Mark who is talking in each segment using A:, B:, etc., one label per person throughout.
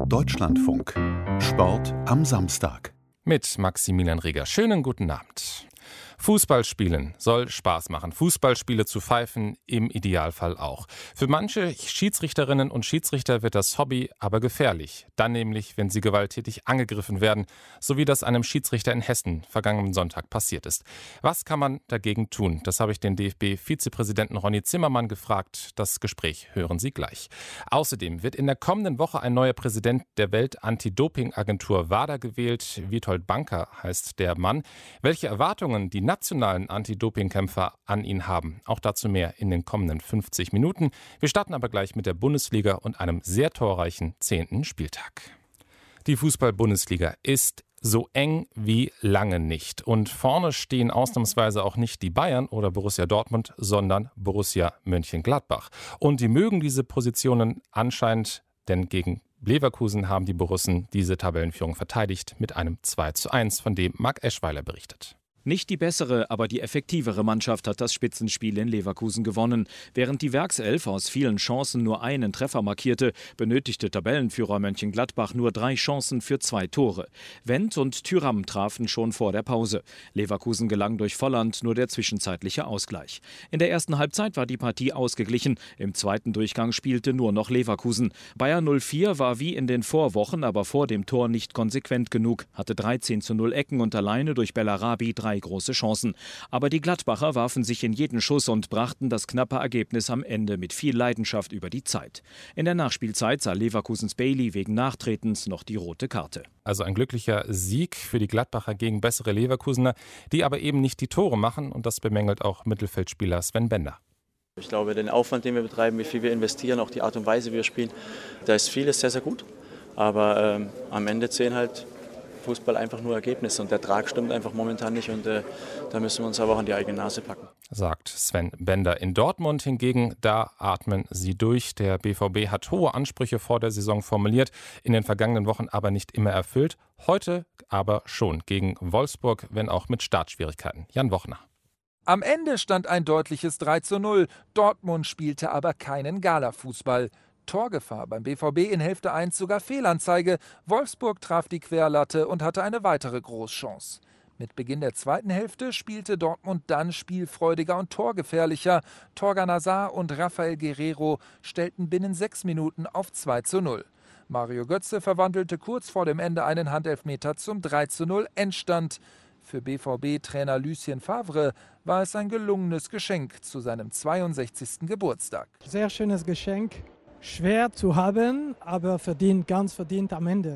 A: Deutschlandfunk. Sport am Samstag.
B: Mit Maximilian Reger. Schönen guten Abend. Fußballspielen soll Spaß machen. Fußballspiele zu pfeifen im Idealfall auch. Für manche Schiedsrichterinnen und Schiedsrichter wird das Hobby aber gefährlich. Dann nämlich, wenn sie gewalttätig angegriffen werden, so wie das einem Schiedsrichter in Hessen vergangenen Sonntag passiert ist. Was kann man dagegen tun? Das habe ich den DFB-Vizepräsidenten Ronny Zimmermann gefragt. Das Gespräch hören Sie gleich. Außerdem wird in der kommenden Woche ein neuer Präsident der Welt-Anti-Doping-Agentur WADA gewählt. Witold Banker heißt der Mann. Welche Erwartungen die nationalen Anti-Doping-Kämpfer an ihn haben. Auch dazu mehr in den kommenden 50 Minuten. Wir starten aber gleich mit der Bundesliga und einem sehr torreichen 10. Spieltag. Die Fußball-Bundesliga ist so eng wie lange nicht. Und vorne stehen ausnahmsweise auch nicht die Bayern oder Borussia Dortmund, sondern Borussia Mönchengladbach. Und die mögen diese Positionen anscheinend, denn gegen Leverkusen haben die Borussen diese Tabellenführung verteidigt mit einem 2:1, von dem Marc Eschweiler berichtet.
C: Nicht die bessere, aber die effektivere Mannschaft hat das Spitzenspiel in Leverkusen gewonnen. Während die Werkself aus vielen Chancen nur einen Treffer markierte, benötigte Tabellenführer Mönchengladbach nur 3 Chancen für 2 Tore. Wendt und Thuram trafen schon vor der Pause. Leverkusen gelang durch Volland nur der zwischenzeitliche Ausgleich. In der ersten Halbzeit war die Partie ausgeglichen. Im zweiten Durchgang spielte nur noch Leverkusen. Bayer 04 war wie in den Vorwochen, aber vor dem Tor nicht konsequent genug, hatte 13:0 Ecken und alleine durch Bellarabi 3 große Chancen. Aber die Gladbacher warfen sich in jeden Schuss und brachten das knappe Ergebnis am Ende mit viel Leidenschaft über die Zeit. In der Nachspielzeit sah Leverkusens Bailey wegen Nachtretens noch die rote Karte.
B: Also ein glücklicher Sieg für die Gladbacher gegen bessere Leverkusener, die aber eben nicht die Tore machen, und das bemängelt auch Mittelfeldspieler Sven Bender.
D: Ich glaube, den Aufwand, den wir betreiben, wie viel wir investieren, auch die Art und Weise, wie wir spielen, da ist vieles sehr, sehr gut. Aber am Ende zählen halt Fußball einfach nur Ergebnisse und der Ertrag stimmt einfach momentan nicht und da müssen wir uns aber auch an die eigene Nase packen.
B: Sagt Sven Bender. In Dortmund hingegen, da atmen sie durch. Der BVB hat hohe Ansprüche vor der Saison formuliert, in den vergangenen Wochen aber nicht immer erfüllt. Heute aber schon gegen Wolfsburg, wenn auch mit Startschwierigkeiten. Jan Wochner.
E: Am Ende stand ein deutliches 3:0. Dortmund spielte aber keinen Gala-Fußball. Torgefahr beim BVB in Hälfte 1 sogar Fehlanzeige. Wolfsburg traf die Querlatte und hatte eine weitere Großchance. Mit Beginn der zweiten Hälfte spielte Dortmund dann spielfreudiger und torgefährlicher. Torgan Hazard und Rafael Guerreiro stellten binnen 6 Minuten auf 2:0. Mario Götze verwandelte kurz vor dem Ende einen Handelfmeter zum 3:0 Endstand. Für BVB-Trainer Lucien Favre war es ein gelungenes Geschenk zu seinem 62. Geburtstag.
F: Sehr schönes Geschenk. Schwer zu haben, aber verdient, ganz verdient am Ende.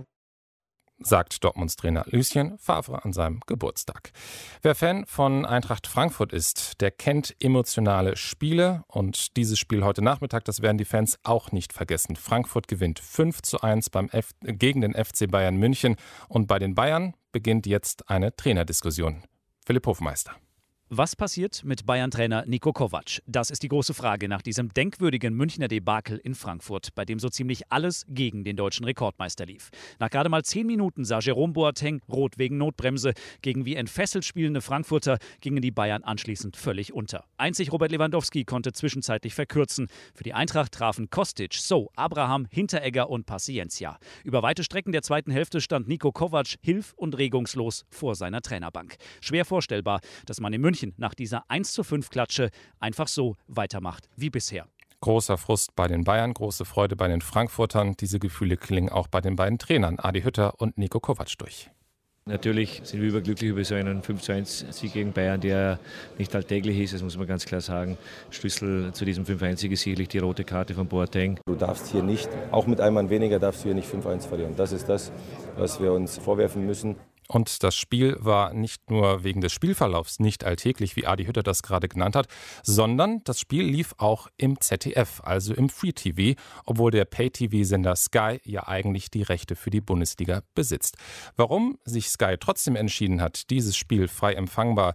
B: Sagt Dortmunds Trainer Lucien Favre an seinem Geburtstag. Wer Fan von Eintracht Frankfurt ist, der kennt emotionale Spiele. Und dieses Spiel heute Nachmittag, das werden die Fans auch nicht vergessen. Frankfurt gewinnt 5:1 gegen den FC Bayern München. Und bei den Bayern beginnt jetzt eine Trainerdiskussion. Philipp Hofmeister.
C: Was passiert mit Bayern-Trainer Niko Kovac? Das ist die große Frage nach diesem denkwürdigen Münchner Debakel in Frankfurt, bei dem so ziemlich alles gegen den deutschen Rekordmeister lief. Nach gerade mal 10 Minuten sah Jerome Boateng rot wegen Notbremse. Gegen wie entfesselt spielende Frankfurter gingen die Bayern anschließend völlig unter. Einzig Robert Lewandowski konnte zwischenzeitlich verkürzen. Für die Eintracht trafen Kostic, So, Abraham, Hinteregger und Paciencia. Über weite Strecken der zweiten Hälfte stand Niko Kovac hilf- und regungslos vor seiner Trainerbank. Schwer vorstellbar, dass man in München nach dieser 1:5-Klatsche einfach so weitermacht wie bisher.
B: Großer Frust bei den Bayern, große Freude bei den Frankfurtern. Diese Gefühle klingen auch bei den beiden Trainern Adi Hütter und Niko Kovac durch.
G: Natürlich sind wir überglücklich über so einen 5:1-Sieg gegen Bayern, der nicht alltäglich ist, das muss man ganz klar sagen. Schlüssel zu diesem 5:1-Sieg ist sicherlich die rote Karte von Boateng.
H: Du darfst hier nicht, auch mit einem Mann weniger, darfst du hier nicht 5:1 verlieren. Das ist das, was wir uns vorwerfen müssen.
B: Und das Spiel war nicht nur wegen des Spielverlaufs nicht alltäglich, wie Adi Hütter das gerade genannt hat, sondern das Spiel lief auch im ZDF, also im Free TV, obwohl der Pay-TV-Sender Sky ja eigentlich die Rechte für die Bundesliga besitzt. Warum sich Sky trotzdem entschieden hat, dieses Spiel frei empfangbar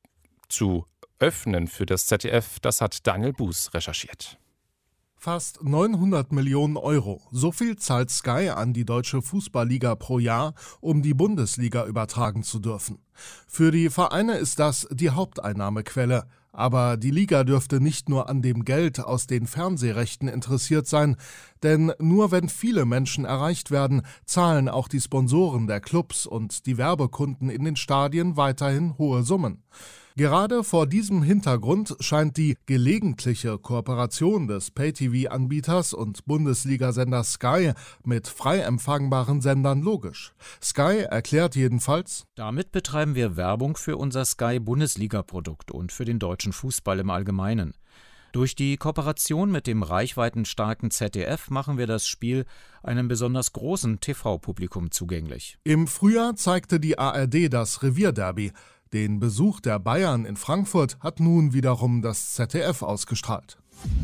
B: zu öffnen für das ZDF, das hat Daniel Buß recherchiert.
I: Fast 900 Millionen Euro. So viel zahlt Sky an die Deutsche Fußballliga pro Jahr, um die Bundesliga übertragen zu dürfen. Für die Vereine ist das die Haupteinnahmequelle. Aber die Liga dürfte nicht nur an dem Geld aus den Fernsehrechten interessiert sein, denn nur wenn viele Menschen erreicht werden, zahlen auch die Sponsoren der Clubs und die Werbekunden in den Stadien weiterhin hohe Summen. Gerade vor diesem Hintergrund scheint die gelegentliche Kooperation des Pay-TV-Anbieters und Bundesliga-Senders Sky mit frei empfangbaren Sendern logisch. Sky erklärt jedenfalls:
C: Damit betreiben wir Werbung für unser Sky-Bundesliga-Produkt und für den deutschen Fußball im Allgemeinen. Durch die Kooperation mit dem reichweitenstarken ZDF machen wir das Spiel einem besonders großen TV-Publikum zugänglich.
I: Im Frühjahr zeigte die ARD das Revierderby. Den Besuch der Bayern in Frankfurt hat nun wiederum das ZDF ausgestrahlt.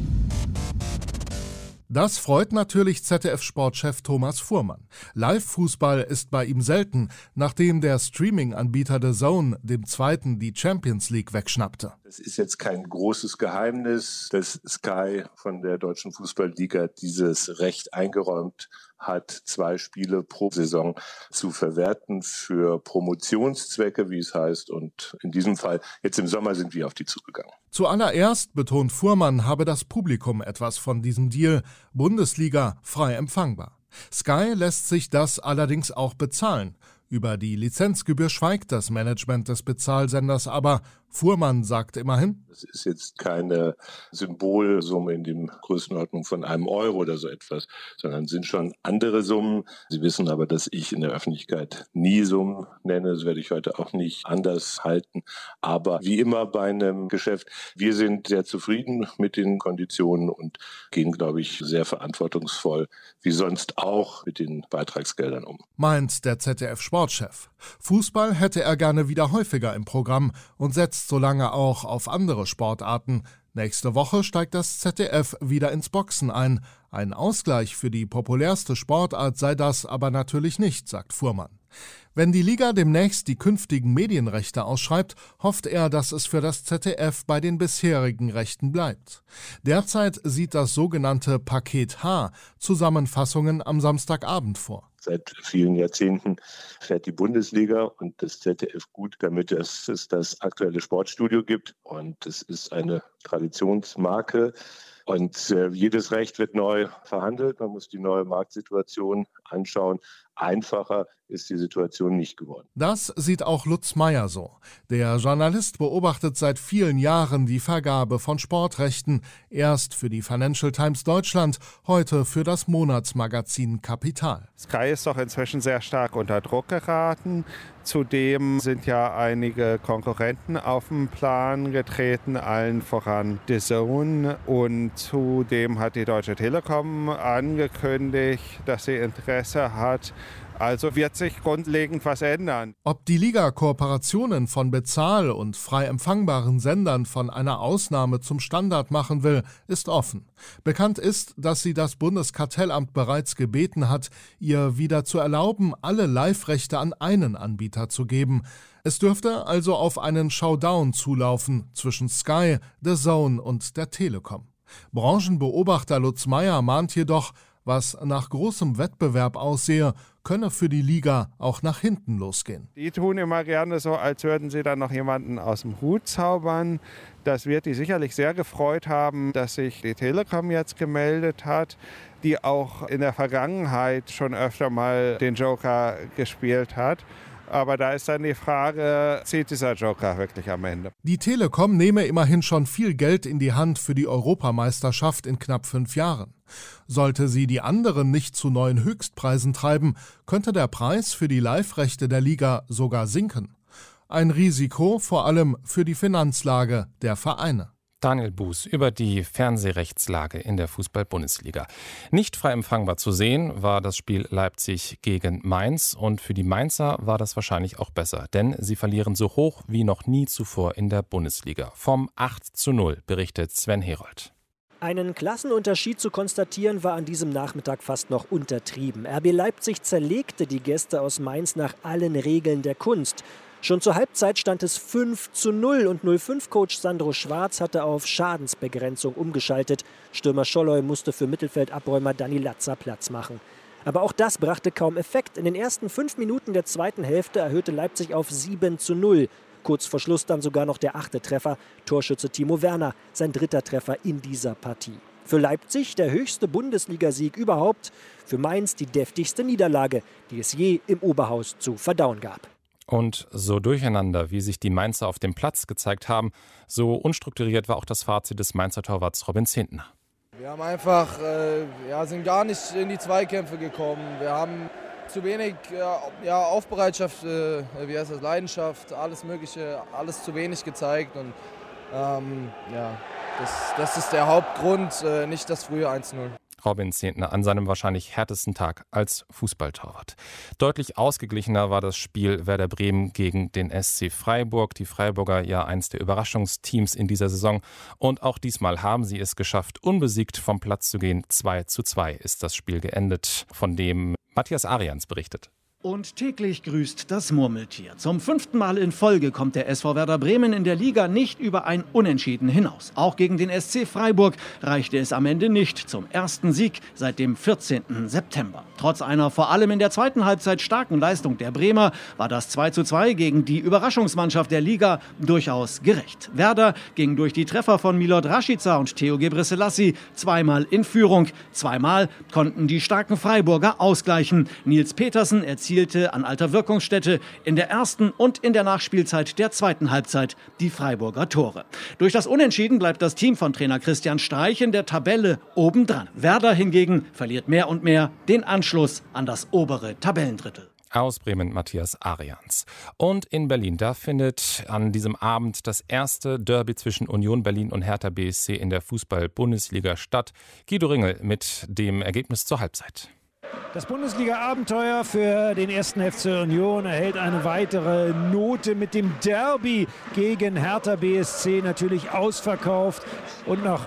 I: Das freut natürlich ZDF-Sportchef Thomas Fuhrmann. Live-Fußball ist bei ihm selten, nachdem der Streaming-Anbieter The Zone dem Zweiten die Champions League wegschnappte.
J: Es ist jetzt kein großes Geheimnis, dass Sky von der Deutschen Fußballliga dieses Recht eingeräumt hat, 2 Spiele pro Saison zu verwerten für Promotionszwecke, wie es heißt. Und in diesem Fall, jetzt im Sommer, sind wir auf die zugegangen.
I: Zuallererst, betont Fuhrmann, habe das Publikum etwas von diesem Deal. Bundesliga frei empfangbar. Sky lässt sich das allerdings auch bezahlen. Über die Lizenzgebühr schweigt das Management des Bezahlsenders, aber Fuhrmann sagt immerhin:
J: Das ist jetzt keine Symbolsumme in der Größenordnung von einem Euro oder so etwas, sondern sind schon andere Summen. Sie wissen aber, dass ich in der Öffentlichkeit nie Summen nenne. Das werde ich heute auch nicht anders halten. Aber wie immer bei einem Geschäft, wir sind sehr zufrieden mit den Konditionen und gehen, glaube ich, sehr verantwortungsvoll, wie sonst auch, mit den Beitragsgeldern um.
I: Meint der ZDF-Sportchef. Fußball hätte er gerne wieder häufiger im Programm und setzt solange auch auf andere Sportarten. Nächste Woche steigt das ZDF wieder ins Boxen ein. Ein Ausgleich für die populärste Sportart sei das aber natürlich nicht, sagt Fuhrmann. Wenn die Liga demnächst die künftigen Medienrechte ausschreibt, hofft er, dass es für das ZDF bei den bisherigen Rechten bleibt. Derzeit sieht das sogenannte Paket H Zusammenfassungen am Samstagabend vor.
J: Seit vielen Jahrzehnten fährt die Bundesliga und das ZDF gut damit, dass es das aktuelle Sportstudio gibt. Und es ist eine Traditionsmarke. Und jedes Recht wird neu verhandelt. Man muss die neue Marktsituation anschauen. Einfacher ist die Situation nicht geworden.
I: Das sieht auch Lutz Meyer so. Der Journalist beobachtet seit vielen Jahren die Vergabe von Sportrechten. Erst für die Financial Times Deutschland, heute für das Monatsmagazin Kapital.
K: Sky ist doch inzwischen sehr stark unter Druck geraten. Zudem sind ja einige Konkurrenten auf den Plan getreten, allen voran The Zone. Und zudem hat die Deutsche Telekom angekündigt, dass sie Interesse hat. Also wird sich grundlegend was ändern.
I: Ob die Liga Kooperationen von bezahl- und frei empfangbaren Sendern von einer Ausnahme zum Standard machen will, ist offen. Bekannt ist, dass sie das Bundeskartellamt bereits gebeten hat, ihr wieder zu erlauben, alle Live-Rechte an einen Anbieter zu geben. Es dürfte also auf einen Showdown zulaufen zwischen Sky, The Zone und der Telekom. Branchenbeobachter Lutz Meyer mahnt jedoch, was nach großem Wettbewerb aussehe, könne für die Liga auch nach hinten losgehen.
K: Die tun immer gerne so, als würden sie dann noch jemanden aus dem Hut zaubern. Das wird die sicherlich sehr gefreut haben, dass sich die Telekom jetzt gemeldet hat, die auch in der Vergangenheit schon öfter mal den Joker gespielt hat. Aber da ist dann die Frage, zieht dieser Joker wirklich am Ende?
I: Die Telekom nehme immerhin schon viel Geld in die Hand für die Europameisterschaft in knapp 5 Jahren. Sollte sie die anderen nicht zu neuen Höchstpreisen treiben, könnte der Preis für die Live-Rechte der Liga sogar sinken. Ein Risiko vor allem für die Finanzlage der Vereine.
B: Daniel Buß über die Fernsehrechtslage in der Fußball-Bundesliga. Nicht frei empfangbar zu sehen war das Spiel Leipzig gegen Mainz und für die Mainzer war das wahrscheinlich auch besser, denn sie verlieren so hoch wie noch nie zuvor in der Bundesliga. Vom 8:0 berichtet Sven Herold.
L: Einen Klassenunterschied zu konstatieren war an diesem Nachmittag fast noch untertrieben. RB Leipzig zerlegte die Gäste aus Mainz nach allen Regeln der Kunst. Schon zur Halbzeit stand es 5:0 und 05-Coach Sandro Schwarz hatte auf Schadensbegrenzung umgeschaltet. Stürmer Scholloy musste für Mittelfeldabräumer Dani Latza Platz machen. Aber auch das brachte kaum Effekt. In den ersten 5 Minuten der zweiten Hälfte erhöhte Leipzig auf 7:0. Kurz vor Schluss dann sogar noch der 8. Treffer. Torschütze Timo Werner, sein 3. Treffer in dieser Partie. Für Leipzig der höchste Bundesligasieg überhaupt. Für Mainz die deftigste Niederlage, die es je im Oberhaus zu verdauen gab.
B: Und so durcheinander, wie sich die Mainzer auf dem Platz gezeigt haben, so unstrukturiert war auch das Fazit des Mainzer Torwarts Robin Zentner.
M: Wir haben einfach, sind gar nicht in die Zweikämpfe gekommen. Wir haben zu wenig Aufbereitschaft, Leidenschaft, alles Mögliche, alles zu wenig gezeigt. Und das ist der Hauptgrund, nicht das frühe 1-0.
B: Robin Zentner an seinem wahrscheinlich härtesten Tag als Fußballtorwart. Deutlich ausgeglichener war das Spiel Werder Bremen gegen den SC Freiburg. Die Freiburger ja eins der Überraschungsteams in dieser Saison. Und auch diesmal haben sie es geschafft, unbesiegt vom Platz zu gehen. 2:2 ist das Spiel geendet, von dem Matthias Arians berichtet.
N: Und täglich grüßt das Murmeltier. Zum 5. Mal in Folge kommt der SV Werder Bremen in der Liga nicht über ein Unentschieden hinaus. Auch gegen den SC Freiburg reichte es am Ende nicht zum ersten Sieg seit dem 14. September. Trotz einer vor allem in der zweiten Halbzeit starken Leistung der Bremer war das 2:2 gegen die Überraschungsmannschaft der Liga durchaus gerecht. Werder ging durch die Treffer von Milot Rashica und Theo Gebrselassie zweimal in Führung. Zweimal konnten die starken Freiburger ausgleichen. Nils Petersen erzielte an alter Wirkungsstätte in der ersten und in der Nachspielzeit der zweiten Halbzeit die Freiburger Tore. Durch das Unentschieden bleibt das Team von Trainer Christian Streich in der Tabelle obendran. Werder hingegen verliert mehr und mehr den Anschluss an das obere Tabellendrittel.
B: Aus Bremen Matthias Arians. Und in Berlin, da findet an diesem Abend das erste Derby zwischen Union Berlin und Hertha BSC in der Fußball-Bundesliga statt. Guido Ringel mit dem Ergebnis zur Halbzeit.
O: Das Bundesliga-Abenteuer für den 1. FC Union erhält eine weitere Note mit dem Derby gegen Hertha BSC, natürlich ausverkauft und nach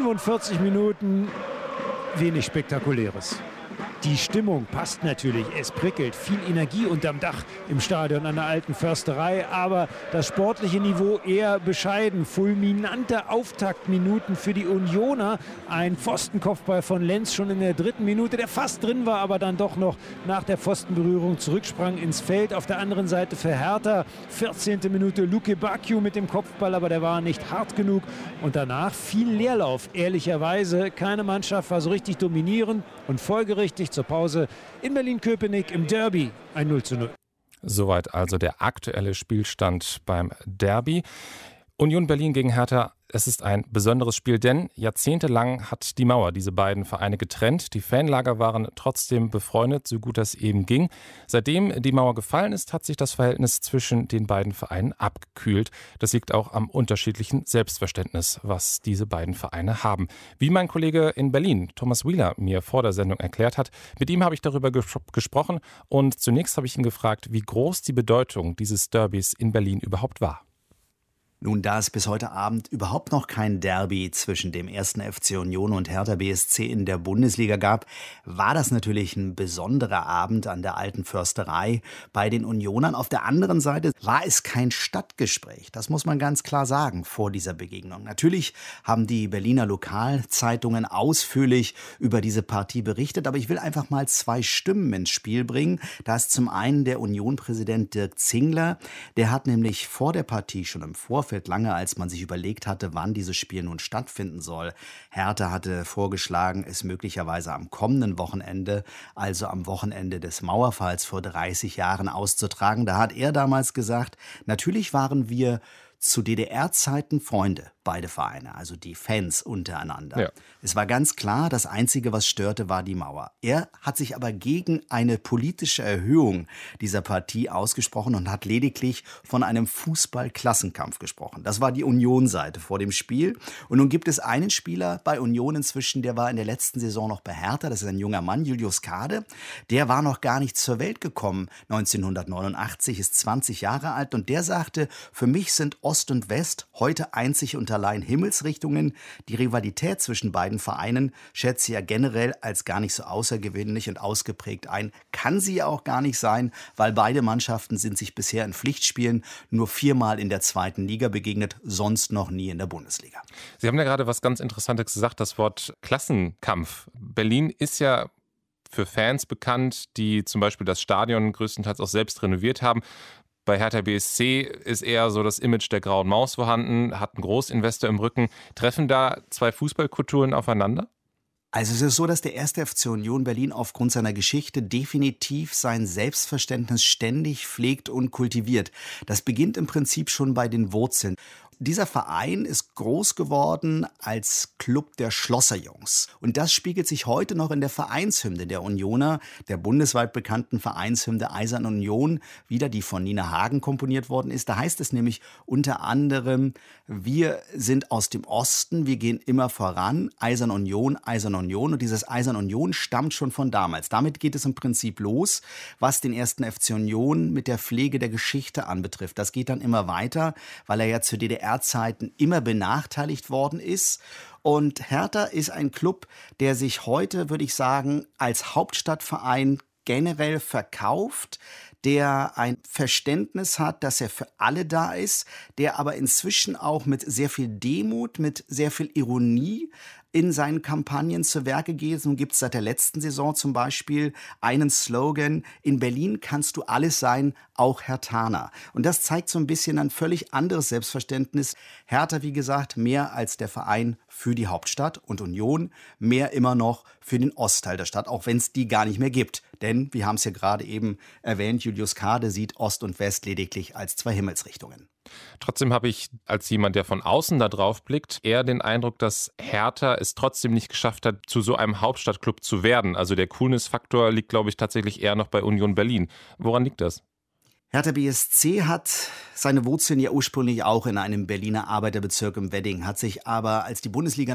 O: 45 Minuten wenig Spektakuläres. Die Stimmung passt natürlich, es prickelt, viel Energie unterm Dach im Stadion an der Alten Försterei, aber das sportliche Niveau eher bescheiden. Fulminante Auftaktminuten für die Unioner, ein Pfostenkopfball von Lenz schon in der 3. Minute, der fast drin war, aber dann doch noch nach der Pfostenberührung zurücksprang ins Feld. Auf der anderen Seite für Hertha, 14. Minute Luke Bacchio mit dem Kopfball, aber der war nicht hart genug. Und danach viel Leerlauf, ehrlicherweise. Keine Mannschaft war so richtig dominierend und folgerichtig zur Pause in Berlin-Köpenick im Derby ein 0:0.
B: Soweit also der aktuelle Spielstand beim Derby. Union Berlin gegen Hertha. Es ist ein besonderes Spiel, denn jahrzehntelang hat die Mauer diese beiden Vereine getrennt. Die Fanlager waren trotzdem befreundet, so gut das eben ging. Seitdem die Mauer gefallen ist, hat sich das Verhältnis zwischen den beiden Vereinen abgekühlt. Das liegt auch am unterschiedlichen Selbstverständnis, was diese beiden Vereine haben. Wie mein Kollege in Berlin, Thomas Wieler, mir vor der Sendung erklärt hat, mit ihm habe ich darüber gesprochen und zunächst habe ich ihn gefragt, wie groß die Bedeutung dieses Derbys in Berlin überhaupt war.
P: Nun, da es bis heute Abend überhaupt noch kein Derby zwischen dem 1. FC Union und Hertha BSC in der Bundesliga gab, war das natürlich ein besonderer Abend an der Alten Försterei bei den Unionern. Auf der anderen Seite war es kein Stadtgespräch, das muss man ganz klar sagen, vor dieser Begegnung. Natürlich haben die Berliner Lokalzeitungen ausführlich über diese Partie berichtet, aber ich will einfach mal 2 Stimmen ins Spiel bringen. Da ist zum einen der Union-Präsident Dirk Zingler, der hat nämlich vor der Partie schon im Vorfeld, lange als man sich überlegt hatte, wann dieses Spiel nun stattfinden soll. Hertha hatte vorgeschlagen, es möglicherweise am kommenden Wochenende, also am Wochenende des Mauerfalls vor 30 Jahren auszutragen. Da hat er damals gesagt, natürlich waren wir zu DDR-Zeiten Freunde, beide Vereine, also die Fans untereinander. Ja. Es war ganz klar, das Einzige, was störte, war die Mauer. Er hat sich aber gegen eine politische Erhöhung dieser Partie ausgesprochen und hat lediglich von einem Fußball-Klassenkampf gesprochen. Das war die Union-Seite vor dem Spiel. Und nun gibt es einen Spieler bei Union inzwischen, der war in der letzten Saison noch bei Hertha, das ist ein junger Mann, Julius Kade. Der war noch gar nicht zur Welt gekommen, 1989, ist 20 Jahre alt und der sagte, für mich sind Ost und West heute einzig und allein Himmelsrichtungen. Die Rivalität zwischen beiden Vereinen schätze ich ja generell als gar nicht so außergewöhnlich und ausgeprägt ein. Kann sie ja auch gar nicht sein, weil beide Mannschaften sind sich bisher in Pflichtspielen nur 4-mal in der 2. Liga begegnet, sonst noch nie in der Bundesliga.
B: Sie haben ja gerade was ganz Interessantes gesagt, das Wort Klassenkampf. Berlin ist ja für Fans bekannt, die zum Beispiel das Stadion größtenteils auch selbst renoviert haben. Bei Hertha BSC ist eher so das Image der grauen Maus vorhanden, hat einen Großinvestor im Rücken. Treffen da zwei Fußballkulturen aufeinander?
P: Also es ist so, dass der 1. FC Union Berlin aufgrund seiner Geschichte definitiv sein Selbstverständnis ständig pflegt und kultiviert. Das beginnt im Prinzip schon bei den Wurzeln. Dieser Verein ist groß geworden als Club der Schlosserjungs. Und das spiegelt sich heute noch in der Vereinshymne der Unioner, der bundesweit bekannten Vereinshymne Eisern Union, wieder die von Nina Hagen komponiert worden ist. Da heißt es nämlich unter anderem, wir sind aus dem Osten, wir gehen immer voran, Eisern Union, Eisern Union. Und dieses Eisern Union stammt schon von damals. Damit geht es im Prinzip los, was den 1. FC Union mit der Pflege der Geschichte anbetrifft. Das geht dann immer weiter, weil er ja zur DDR-Zeiten immer benachteiligt worden ist. Und Hertha ist ein Club, der sich heute, würde ich sagen, als Hauptstadtverein generell verkauft, der ein Verständnis hat, dass er für alle da ist, der aber inzwischen auch mit sehr viel Demut, mit sehr viel Ironie in seinen Kampagnen zu Werke geht. Nun gibt es seit der letzten Saison zum Beispiel einen Slogan: In Berlin kannst du alles sein, auch Herthaner. Und das zeigt so ein bisschen ein völlig anderes Selbstverständnis. Hertha, wie gesagt, mehr als der Verein für die Hauptstadt, und Union mehr immer noch für den Ostteil der Stadt, auch wenn es die gar nicht mehr gibt. Denn, wir haben es ja gerade eben erwähnt, Julius Kade sieht Ost und West lediglich als zwei Himmelsrichtungen.
B: Trotzdem habe ich als jemand, der von außen da drauf blickt, eher den Eindruck, dass Hertha es trotzdem nicht geschafft hat, zu so einem Hauptstadtclub zu werden. Also der Coolness-Faktor liegt, glaube ich, tatsächlich eher noch bei Union Berlin. Woran liegt das?
P: Hertha BSC hat seine Wurzeln ja ursprünglich auch in einem Berliner Arbeiterbezirk im Wedding, hat sich aber, als die Bundesliga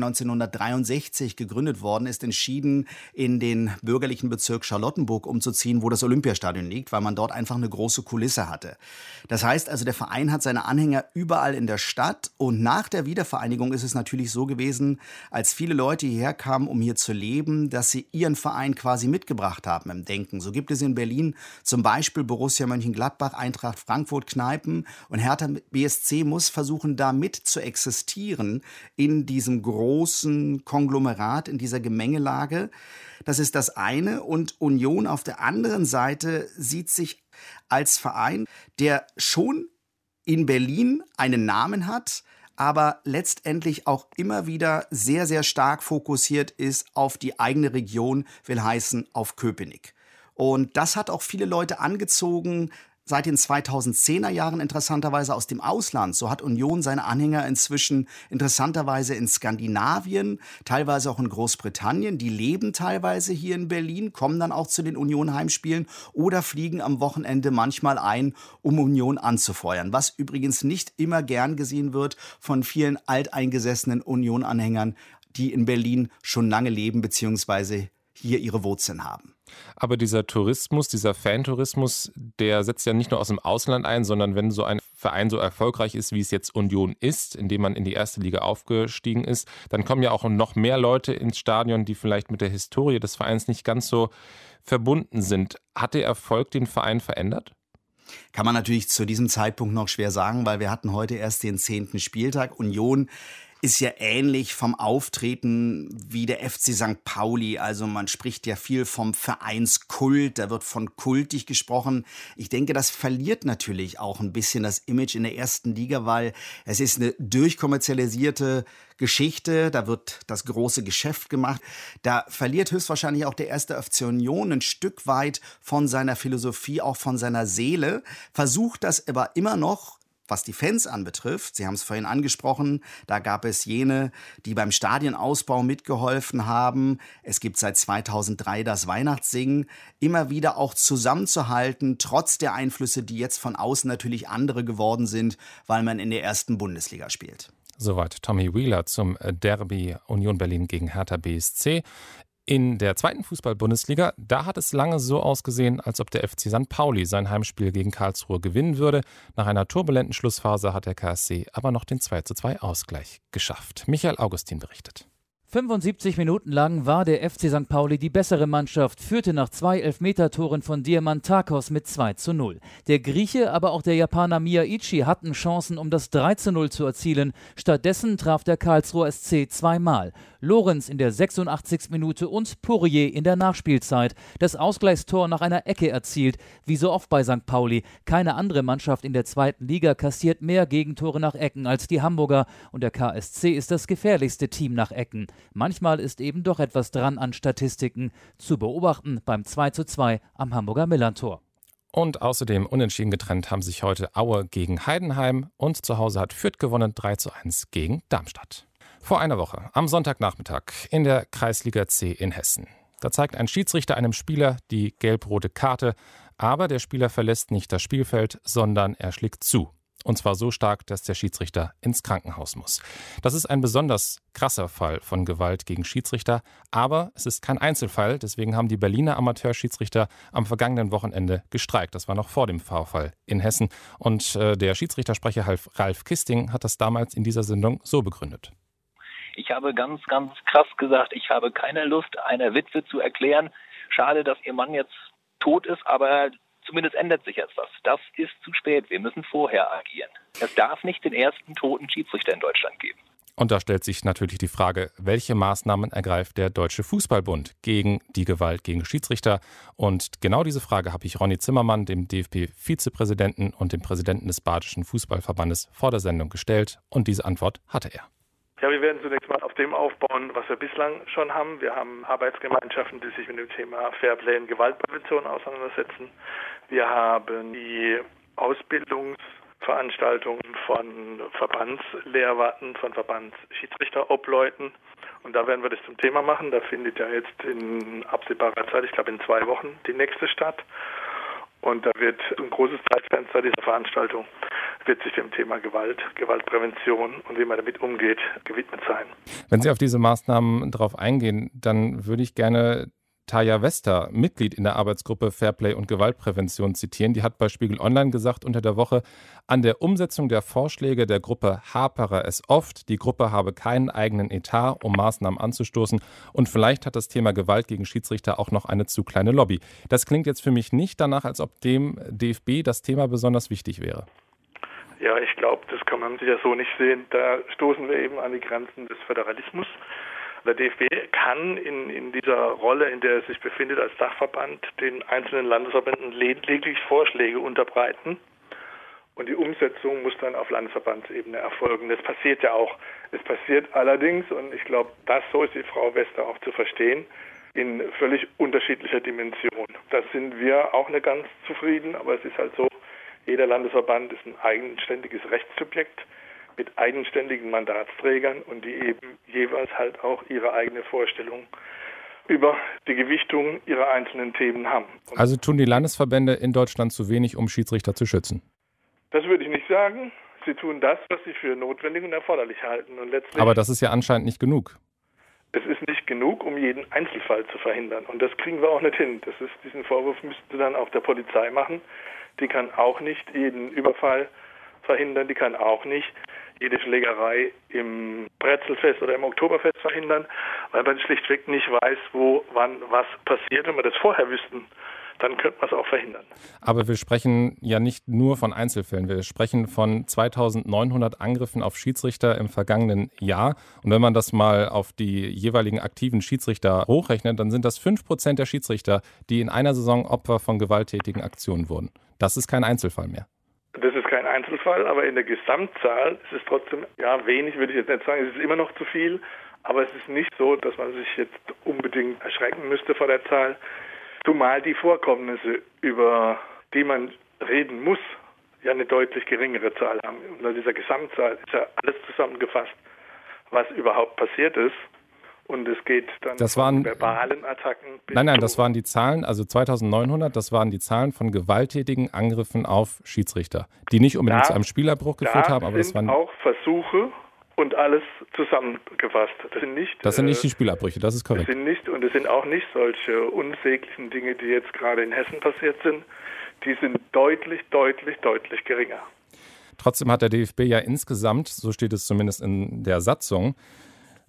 P: 1963 gegründet worden ist, entschieden, in den bürgerlichen Bezirk Charlottenburg umzuziehen, wo das Olympiastadion liegt, weil man dort einfach eine große Kulisse hatte. Das heißt also, der Verein hat seine Anhänger überall in der Stadt, und nach der Wiedervereinigung ist es natürlich so gewesen, als viele Leute hierher kamen, um hier zu leben, dass sie ihren Verein quasi mitgebracht haben im Denken. So gibt es in Berlin zum Beispiel Borussia Mönchengladbach, Eintracht Frankfurt, Kneipen, und Hertha BSC muss versuchen, da mit zu existieren in diesem großen Konglomerat, in dieser Gemengelage. Das ist das eine. Und Union auf der anderen Seite sieht sich als Verein, der schon in Berlin einen Namen hat, aber letztendlich auch immer wieder sehr, sehr stark fokussiert ist auf die eigene Region, will heißen auf Köpenick. Und das hat auch viele Leute angezogen, seit den 2010er Jahren interessanterweise aus dem Ausland. So hat Union seine Anhänger inzwischen interessanterweise in Skandinavien, teilweise auch in Großbritannien. Die leben teilweise hier in Berlin, kommen dann auch zu den Union-Heimspielen oder fliegen am Wochenende manchmal ein, um Union anzufeuern. Was übrigens nicht immer gern gesehen wird von vielen alteingesessenen Union-Anhängern, die in Berlin schon lange leben bzw. hier ihre Wurzeln haben.
B: Aber dieser Tourismus, dieser Fantourismus, der setzt ja nicht nur aus dem Ausland ein, sondern wenn so ein Verein so erfolgreich ist, wie es jetzt Union ist, indem man in die erste Liga aufgestiegen ist, dann kommen ja auch noch mehr Leute ins Stadion, die vielleicht mit der Historie des Vereins nicht ganz so verbunden sind. Hat der Erfolg den Verein verändert?
P: Kann man natürlich zu diesem Zeitpunkt noch schwer sagen, weil wir hatten heute erst den 10. Spieltag. Union ist ja ähnlich vom Auftreten wie der FC St. Pauli. Also man spricht ja viel vom Vereinskult, da wird von kultig gesprochen. Ich denke, das verliert natürlich auch ein bisschen das Image in der ersten Liga, weil es ist eine durchkommerzialisierte Geschichte, da wird das große Geschäft gemacht. Da verliert höchstwahrscheinlich auch der 1. FC Union ein Stück weit von seiner Philosophie, auch von seiner Seele, versucht das aber immer noch, was die Fans anbetrifft. Sie haben es vorhin angesprochen, da gab es jene, die beim Stadionausbau mitgeholfen haben. Es gibt seit 2003 das Weihnachtssingen. Immer wieder auch zusammenzuhalten, trotz der Einflüsse, die jetzt von außen natürlich andere geworden sind, weil man in der ersten Bundesliga spielt.
B: Soweit Tommy Wheeler zum Derby Union Berlin gegen Hertha BSC. In der zweiten Fußball-Bundesliga, da hat es lange so ausgesehen, als ob der FC St. Pauli sein Heimspiel gegen Karlsruhe gewinnen würde. Nach einer turbulenten Schlussphase hat der KSC aber noch den 2:2 Ausgleich geschafft. Michael Augustin berichtet.
Q: 75 Minuten lang war der FC St. Pauli die bessere Mannschaft, führte nach 2 Elfmetertoren von Diamantakos mit 2:0. Der Grieche, aber auch der Japaner Miyaichi hatten Chancen, um das 3:0 zu erzielen. Stattdessen traf der Karlsruher SC zweimal. Lorenz in der 86. Minute und Pourier in der Nachspielzeit. Das Ausgleichstor nach einer Ecke erzielt, wie so oft bei St. Pauli. Keine andere Mannschaft in der 2. Liga kassiert mehr Gegentore nach Ecken als die Hamburger. Und der KSC ist das gefährlichste Team nach Ecken. Manchmal ist eben doch etwas dran an Statistiken. Zu beobachten beim 2:2 am Hamburger Millerntor.
B: Und außerdem unentschieden getrennt haben sich heute Aue gegen Heidenheim und zu Hause hat Fürth gewonnen 3:1 gegen Darmstadt. Vor einer Woche, am Sonntagnachmittag, in der Kreisliga C in Hessen. Da zeigt ein Schiedsrichter einem Spieler die gelb-rote Karte, aber der Spieler verlässt nicht das Spielfeld, sondern er schlägt zu. Und zwar so stark, dass der Schiedsrichter ins Krankenhaus muss. Das ist ein besonders krasser Fall von Gewalt gegen Schiedsrichter, aber es ist kein Einzelfall. Deswegen haben die Berliner Amateurschiedsrichter am vergangenen Wochenende gestreikt. Das war noch vor dem Vorfall in Hessen. Und der Schiedsrichtersprecher Ralf Kisting hat das damals in dieser Sendung so begründet.
R: Ich habe ganz, ganz krass gesagt, ich habe keine Lust, einer Witwe zu erklären. Schade, dass ihr Mann jetzt tot ist, aber zumindest ändert sich jetzt was. Das ist zu spät. Wir müssen vorher agieren. Es darf nicht den ersten toten Schiedsrichter in Deutschland geben.
B: Und da stellt sich natürlich die Frage, welche Maßnahmen ergreift der Deutsche Fußballbund gegen die Gewalt gegen Schiedsrichter? Und genau diese Frage habe ich Ronny Zimmermann, dem DFB-Vizepräsidenten und dem Präsidenten des Badischen Fußballverbandes, vor der Sendung gestellt. Und diese Antwort hatte er.
S: Ja, wir werden zunächst mal auf dem aufbauen, was wir bislang schon haben. Wir haben Arbeitsgemeinschaften, die sich mit dem Thema Fairplay und Gewaltprävention auseinandersetzen. Wir haben die Ausbildungsveranstaltungen von Verbandslehrwarten, von Verbandsschiedsrichterobleuten. Und da werden wir das zum Thema machen. Da findet ja jetzt in absehbarer Zeit, ich glaube in 2 Wochen, die nächste statt. Und da wird ein großes Zeitfenster dieser Veranstaltung wird sich dem Thema Gewalt, Gewaltprävention und wie man damit umgeht, gewidmet sein.
B: Wenn Sie auf diese Maßnahmen drauf eingehen, dann würde ich gerne Taya Wester, Mitglied in der Arbeitsgruppe Fairplay und Gewaltprävention, zitieren. Die hat bei Spiegel Online gesagt unter der Woche, an der Umsetzung der Vorschläge der Gruppe hapere es oft. Die Gruppe habe keinen eigenen Etat, um Maßnahmen anzustoßen. Und vielleicht hat das Thema Gewalt gegen Schiedsrichter auch noch eine zu kleine Lobby. Das klingt jetzt für mich nicht danach, als ob dem DFB das Thema besonders wichtig wäre.
S: Ja, ich glaube, das kann man sicher so nicht sehen. Da stoßen wir eben an die Grenzen des Föderalismus. Der DFB kann in dieser Rolle, in der er sich befindet als Dachverband, den einzelnen Landesverbänden lediglich Vorschläge unterbreiten. Und die Umsetzung muss dann auf Landesverbandsebene erfolgen. Das passiert ja auch. Es passiert allerdings, und ich glaube, so ist die Frau Wester auch zu verstehen, in völlig unterschiedlicher Dimension. Da sind wir auch nicht ganz zufrieden, aber es ist halt so, jeder Landesverband ist ein eigenständiges Rechtssubjekt mit eigenständigen Mandatsträgern und die eben jeweils halt auch ihre eigene Vorstellung über die Gewichtung ihrer einzelnen Themen haben.
B: Also tun die Landesverbände in Deutschland zu wenig, um Schiedsrichter zu schützen?
S: Das würde ich nicht sagen. Sie tun das, was sie für notwendig und erforderlich halten. Und letztlich,
B: aber das ist ja anscheinend nicht genug.
S: Es ist nicht genug, um jeden Einzelfall zu verhindern. Und das kriegen wir auch nicht hin. Diesen Vorwurf müssten sie dann auch der Polizei machen. Die kann auch nicht jeden Überfall verhindern. Die kann auch nicht jede Schlägerei im Brezelfest oder im Oktoberfest verhindern, weil man schlichtweg nicht weiß, wo, wann, was passiert. Wenn wir das vorher wüssten, dann könnte man es auch verhindern.
B: Aber wir sprechen ja nicht nur von Einzelfällen. Wir sprechen von 2900 Angriffen auf Schiedsrichter im vergangenen Jahr. Und wenn man das mal auf die jeweiligen aktiven Schiedsrichter hochrechnet, dann sind das 5% der Schiedsrichter, die in einer Saison Opfer von gewalttätigen Aktionen wurden. Das ist kein Einzelfall mehr.
S: Das ist kein Einzelfall, aber in der Gesamtzahl ist es trotzdem, wenig würde ich jetzt nicht sagen, es ist immer noch zu viel, aber es ist nicht so, dass man sich jetzt unbedingt erschrecken müsste vor der Zahl. Zumal die Vorkommnisse, über die man reden muss, ja eine deutlich geringere Zahl haben. Und in dieser Gesamtzahl ist ja alles zusammengefasst, was überhaupt passiert ist. Und es geht dann von verbalen Attacken bis
B: Nein, das waren die Zahlen, also 2900, das waren die Zahlen von gewalttätigen Angriffen auf Schiedsrichter, die nicht unbedingt zu einem Spielerbruch geführt haben, aber das waren
S: auch Versuche und alles zusammengefasst. Das sind nicht
B: die Spielabbrüche, das ist korrekt.
S: Es sind auch nicht solche unsäglichen Dinge, die jetzt gerade in Hessen passiert sind. Die sind deutlich, deutlich, deutlich geringer.
B: Trotzdem hat der DFB ja insgesamt, so steht es zumindest in der Satzung,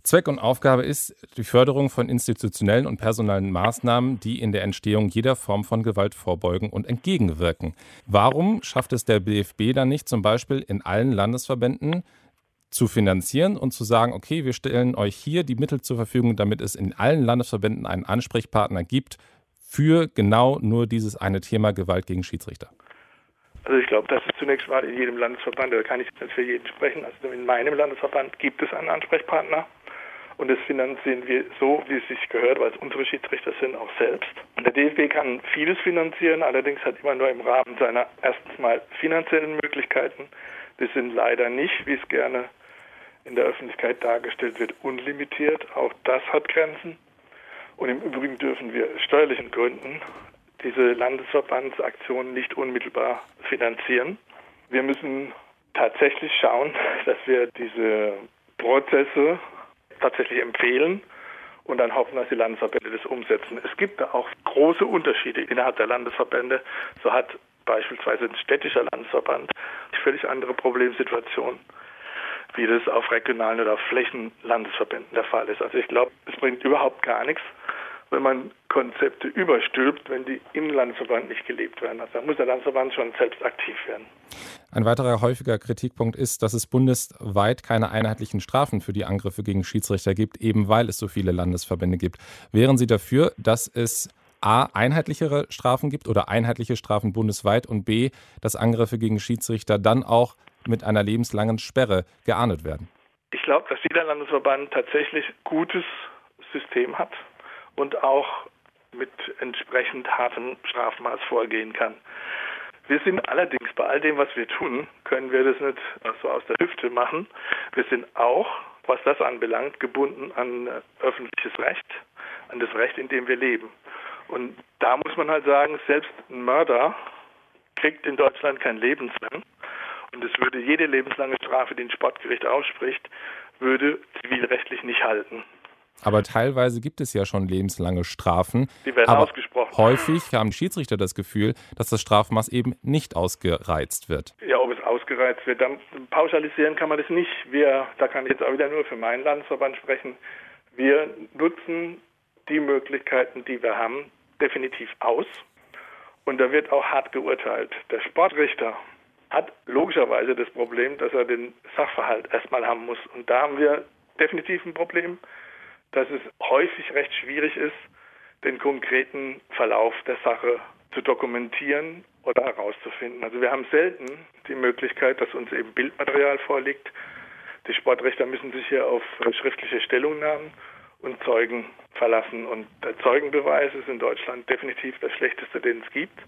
B: Zweck und Aufgabe ist die Förderung von institutionellen und personellen Maßnahmen, die in der Entstehung jeder Form von Gewalt vorbeugen und entgegenwirken. Warum schafft es der DFB dann nicht, zum Beispiel in allen Landesverbänden zu finanzieren und zu sagen, okay, wir stellen euch hier die Mittel zur Verfügung, damit es in allen Landesverbänden einen Ansprechpartner gibt für genau nur dieses eine Thema Gewalt gegen Schiedsrichter?
S: Also ich glaube, das ist zunächst mal in jedem Landesverband, da kann ich nicht für jeden sprechen, also in meinem Landesverband gibt es einen Ansprechpartner. Und das finanzieren wir so, wie es sich gehört, weil es unsere Schiedsrichter sind, auch selbst. Und der DFB kann vieles finanzieren, allerdings hat immer nur im Rahmen seiner erstens mal finanziellen Möglichkeiten. Die sind leider nicht, wie es gerne in der Öffentlichkeit dargestellt wird, unlimitiert. Auch das hat Grenzen. Und im Übrigen dürfen wir steuerlichen Gründen diese Landesverbandsaktionen nicht unmittelbar finanzieren. Wir müssen tatsächlich schauen, dass wir diese Prozesse tatsächlich empfehlen und dann hoffen, dass die Landesverbände das umsetzen. Es gibt da auch große Unterschiede innerhalb der Landesverbände. So hat beispielsweise ein städtischer Landesverband eine völlig andere Problemsituation, wie das auf regionalen oder auf Flächenlandesverbänden der Fall ist. Also ich glaube, es bringt überhaupt gar nichts, wenn man Konzepte überstülpt, wenn die im Landesverband nicht gelebt werden. Also da muss der Landesverband schon selbst aktiv werden.
B: Ein weiterer häufiger Kritikpunkt ist, dass es bundesweit keine einheitlichen Strafen für die Angriffe gegen Schiedsrichter gibt, eben weil es so viele Landesverbände gibt. Wären Sie dafür, dass es A, einheitlichere Strafen gibt oder einheitliche Strafen bundesweit und B, dass Angriffe gegen Schiedsrichter dann auch mit einer lebenslangen Sperre geahndet werden?
S: Ich glaube, dass jeder Landesverband tatsächlich gutes System hat und auch mit entsprechend hartem Strafmaß vorgehen kann. Wir sind allerdings bei all dem, was wir tun, können wir das nicht so aus der Hüfte machen. Wir sind auch, was das anbelangt, gebunden an öffentliches Recht, an das Recht, in dem wir leben. Und da muss man halt sagen, selbst ein Mörder kriegt in Deutschland kein lebenslang. Und es würde jede lebenslange Strafe, die ein Sportgericht ausspricht, würde zivilrechtlich nicht halten.
B: Aber teilweise gibt es ja schon lebenslange Strafen.
S: Die werden ausgesprochen.
B: Häufig haben Schiedsrichter das Gefühl, dass das Strafmaß eben nicht ausgereizt wird.
S: Ja, ob es ausgereizt wird, dann pauschalisieren kann man das nicht. Da kann ich jetzt auch wieder nur für meinen Landesverband sprechen. Wir nutzen die Möglichkeiten, die wir haben, definitiv aus. Und da wird auch hart geurteilt. Der Sportrichter hat logischerweise das Problem, dass er den Sachverhalt erstmal haben muss. Und da haben wir definitiv ein Problem, dass es häufig recht schwierig ist, den konkreten Verlauf der Sache zu dokumentieren oder herauszufinden. Also wir haben selten die Möglichkeit, dass uns eben Bildmaterial vorliegt. Die Sportrichter müssen sich hier auf schriftliche Stellungnahmen und Zeugen verlassen. Und der Zeugenbeweis ist in Deutschland definitiv das Schlechteste, den es gibt.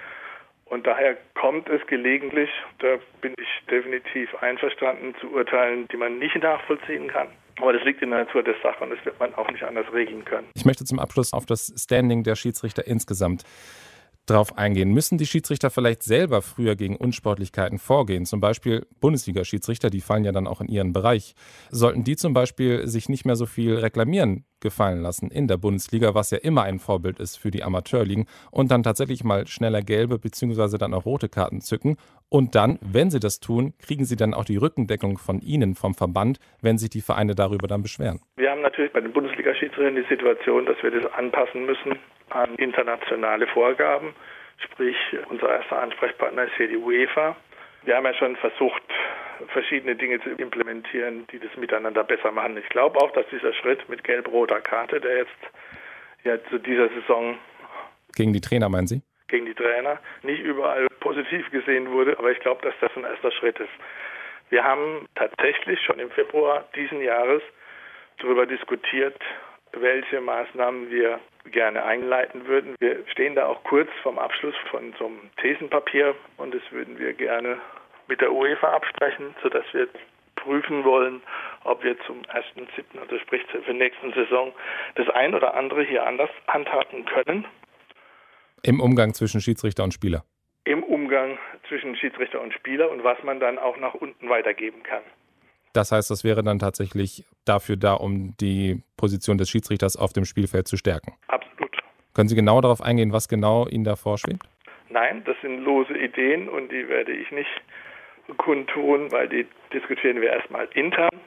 S: Und daher kommt es gelegentlich, da bin ich definitiv einverstanden, zu Urteilen, die man nicht nachvollziehen kann. Aber das liegt in der Natur der Sache und das wird man auch nicht anders regeln können.
B: Ich möchte zum Abschluss auf das Standing der Schiedsrichter insgesamt drauf eingehen. Müssen die Schiedsrichter vielleicht selber früher gegen Unsportlichkeiten vorgehen? Zum Beispiel Bundesliga-Schiedsrichter, die fallen ja dann auch in ihren Bereich. Sollten die zum Beispiel sich nicht mehr so viel reklamieren gefallen lassen in der Bundesliga, was ja immer ein Vorbild ist für die Amateurligen, und dann tatsächlich mal schneller gelbe bzw. dann auch rote Karten zücken? Und dann, wenn sie das tun, kriegen sie dann auch die Rückendeckung von Ihnen, vom Verband, wenn sich die Vereine darüber dann beschweren?
S: Wir haben natürlich bei den Bundesliga-Schiedsrichtern die Situation, dass wir das anpassen müssen an internationale Vorgaben. Sprich, unser erster Ansprechpartner ist hier die UEFA. Wir haben ja schon versucht, verschiedene Dinge zu implementieren, die das miteinander besser machen. Ich glaube auch, dass dieser Schritt mit gelb-roter Karte, der jetzt ja zu dieser Saison
B: gegen die Trainer, meinen Sie?
S: Gegen die Trainer, nicht überall positiv gesehen wurde, aber ich glaube, dass das ein erster Schritt ist. Wir haben tatsächlich schon im Februar diesen Jahres darüber diskutiert, welche Maßnahmen wir gerne einleiten würden. Wir stehen da auch kurz vorm Abschluss von so einem Thesenpapier und das würden wir gerne mit der UEFA absprechen, sodass wir prüfen wollen, ob wir zum 1.7., also sprich zur nächsten Saison, das ein oder andere hier anders handhaben können.
B: Im Umgang zwischen Schiedsrichter und Spieler?
S: Im Umgang zwischen Schiedsrichter und Spieler und was man dann auch nach unten weitergeben kann.
B: Das heißt, das wäre dann tatsächlich dafür da, um die Position des Schiedsrichters auf dem Spielfeld zu stärken?
S: Absolut.
B: Können Sie genau darauf eingehen, was genau Ihnen da vorschwebt?
S: Nein, das sind lose Ideen und die werde ich nicht kundtun, weil die diskutieren wir erstmal intern.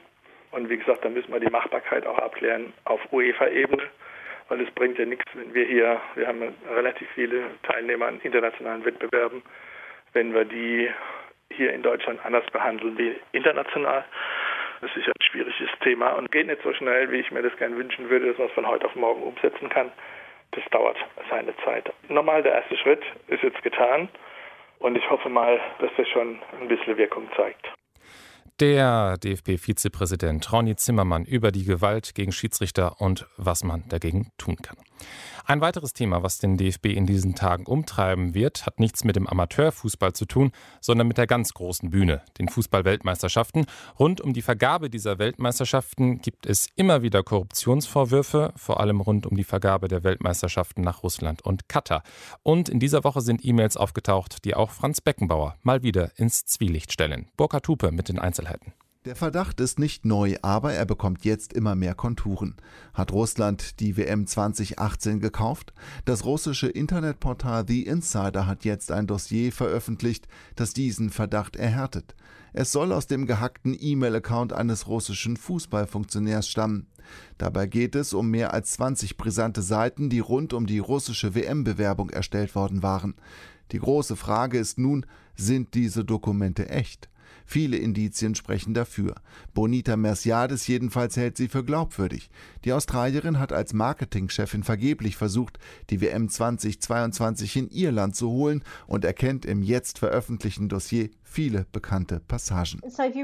S: Und wie gesagt, da müssen wir die Machbarkeit auch abklären auf UEFA-Ebene, weil es bringt ja nichts, wenn wir haben relativ viele Teilnehmer an internationalen Wettbewerben, wenn wir die hier in Deutschland anders behandeln wie international. Das ist ja ein schwieriges Thema und geht nicht so schnell, wie ich mir das gerne wünschen würde, dass man es von heute auf morgen umsetzen kann. Das dauert seine Zeit. Normal, der erste Schritt ist jetzt getan und ich hoffe mal, dass das schon ein bisschen Wirkung zeigt.
B: Der DFB-Vizepräsident Ronny Zimmermann über die Gewalt gegen Schiedsrichter und was man dagegen tun kann. Ein weiteres Thema, was den DFB in diesen Tagen umtreiben wird, hat nichts mit dem Amateurfußball zu tun, sondern mit der ganz großen Bühne, den Fußball-Weltmeisterschaften. Rund um die Vergabe dieser Weltmeisterschaften gibt es immer wieder Korruptionsvorwürfe, vor allem rund um die Vergabe der Weltmeisterschaften nach Russland und Katar. Und in dieser Woche sind E-Mails aufgetaucht, die auch Franz Beckenbauer mal wieder ins Zwielicht stellen. Burkhard Hupe mit den Einzelheiten.
T: Der Verdacht ist nicht neu, aber er bekommt jetzt immer mehr Konturen. Hat Russland die WM 2018 gekauft? Das russische Internetportal The Insider hat jetzt ein Dossier veröffentlicht, das diesen Verdacht erhärtet. Es soll aus dem gehackten E-Mail-Account eines russischen Fußballfunktionärs stammen. Dabei geht es um mehr als 20 brisante Seiten, die rund um die russische WM-Bewerbung erstellt worden waren. Die große Frage ist nun, sind diese Dokumente echt? Viele Indizien sprechen dafür. Bonita Merciades jedenfalls hält sie für glaubwürdig. Die Australierin hat als Marketingchefin vergeblich versucht, die WM 2022 in ihr Land zu holen und erkennt im jetzt veröffentlichten Dossier viele bekannte Passagen.